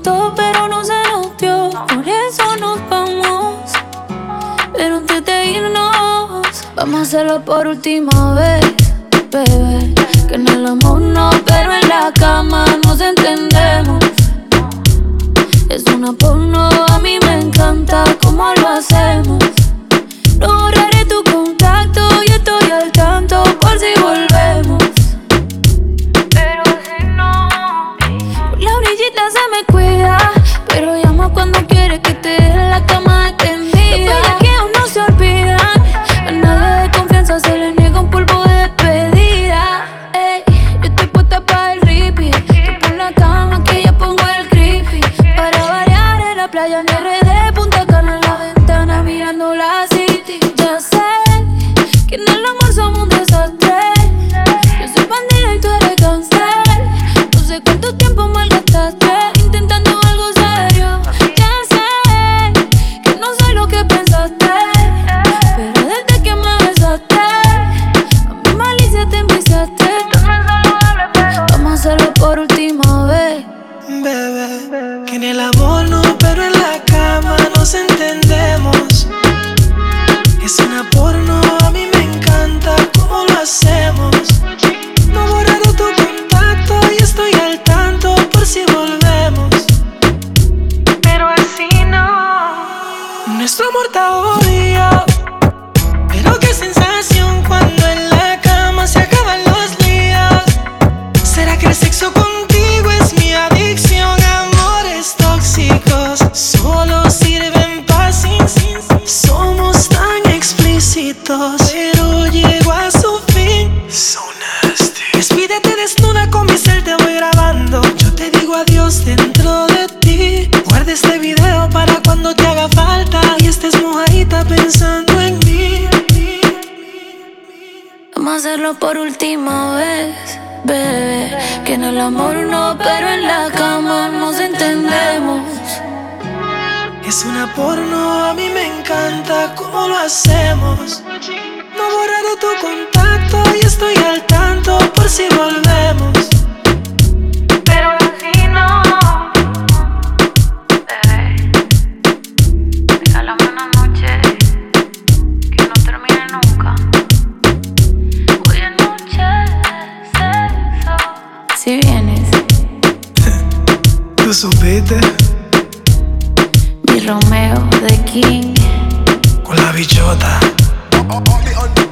gustó, pero no se nos dio. Por eso nos vamos. Pero antes de irnos, vamos a hacerlo por última vez, bebé. Que en el amor no, pero en la cama nos entendemos. Es una porno, a mí me encanta cómo lo hacemos. No borraré tu contacto y estoy al tanto por si volvemos. Pero si no, por la orillita se me cuida, pero llama cuando quiere que te deje la cama extendida. Los bellaqueos no se olvidan, a nadie de confianza se le niega un polvo de despedida. Ey, yo estoy puesta para el repeat. Tú pon la cama que yo pongo el creepy. Para variar en la playa en RD, Punta Cana en la ventana mirando la city. Ya sé que en el amor somos un desastre. Yo soy bandida y tú eres gangster. No sé cuánto tiempo malgastaste intentando algo serio. Ya sé que no soy lo que pensaste, pero desde que me besaste, a mi malicia te enviciaste. Vamos a hacerlo por última vez, bebé. Que en el amor no, pero en la cama nos entendemos. Es una porno, a mí me encanta cómo lo hacemos. No he borrado tu contacto y estoy al tanto por si volvemos. Pero así no. Nuestro amor está odio, pero qué sensación cuando en la cama se acaban los líos. ¿Será que el sexo contigo es mi adicción? Amores tóxicos solo sirven pa' sin. Somos tan explícitos, pero llego a su fin. So nasty. Despídete desnuda, con mi cel te voy grabando. Yo te digo adiós dentro de ti. Guarda este video para cuando te haga falta y estés mojadita pensando en mí. vamos a hacerlo por última vez, bebé. Que en el amor no, pero en la cama nos entendemos. Es una porno, a mí me encanta cómo lo hacemos. No he borrado tu contacto y estoy al tanto por si volvemos. Pero así no. Bebé, regálame una noche que no termine nunca. Hoy es noche de sexo. Si vienes, ¿Tú supiste? mi Romeo de King. Con la bichota.